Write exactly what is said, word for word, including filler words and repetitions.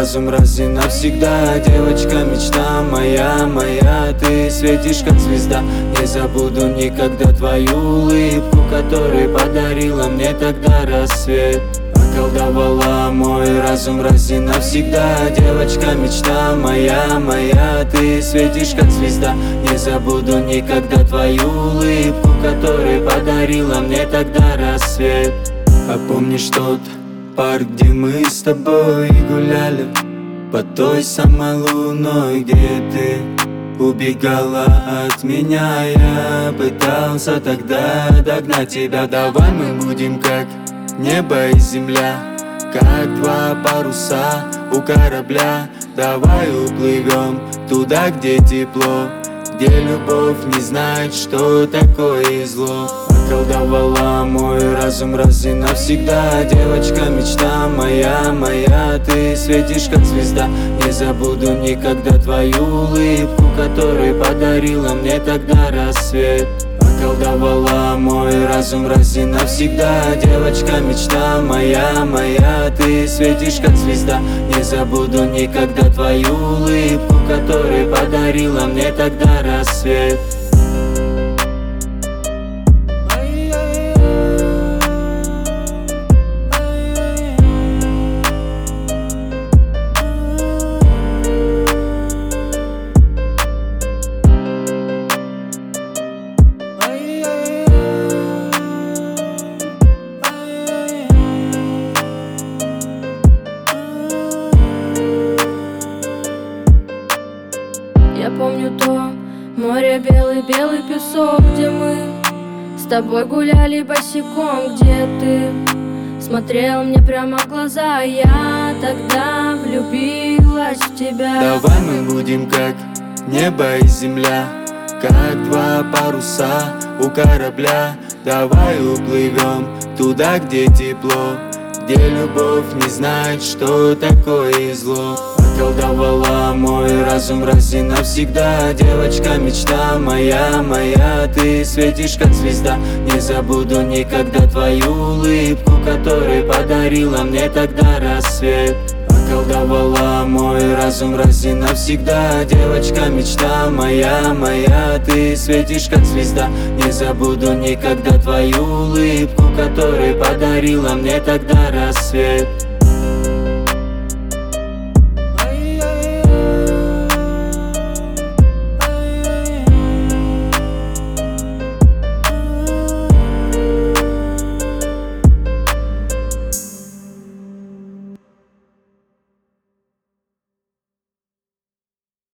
разум раз и навсегда. Девочка, мечта моя, моя, ты светишь как звезда. Не забуду никогда твою улыбку, которую подарила мне тогда рассвет. Околдовала мой разум раз и навсегда. Девочка, мечта моя, моя, ты светишь как звезда. Не забуду никогда твою улыбку, которую подарила мне тогда рассвет. А помнишь тот парк, где мы с тобой гуляли под той самой луной, где ты убегала от меня? Я пытался тогда догнать тебя. Давай мы будем как небо и земля, как два паруса у корабля. Давай уплывем туда, где тепло, где любовь не знает, что такое зло. Околдовала мой разум раз и навсегда. Девочка, мечта моя, моя, ты светишь как звезда. Не забуду никогда твою улыбку, которую подарила мне тогда рассвет. Околдовала мой разум раз и навсегда. Девочка, мечта моя, моя, ты светишь как звезда. Не забуду никогда твою улыбку, которую подарила мне тогда рассвет. Я помню то море, белый-белый песок, где мы с тобой гуляли босиком, где ты смотрел мне прямо в глаза. Я тогда влюбилась в тебя. Давай мы будем как небо и земля, как два паруса у корабля. Давай уплывем туда, где тепло, где любовь не знает, что такое зло. Околдовала мой разум раз и навсегда. Девочка, мечта моя, моя, ты светишь как звезда. Не забуду никогда твою улыбку, которую подарила мне тогда рассвет. Околдовала мой разум раз и навсегда. Девочка, мечта моя, моя, ты светишь как звезда. Не забуду никогда твою улыбку, которую подарила мне тогда рассвет.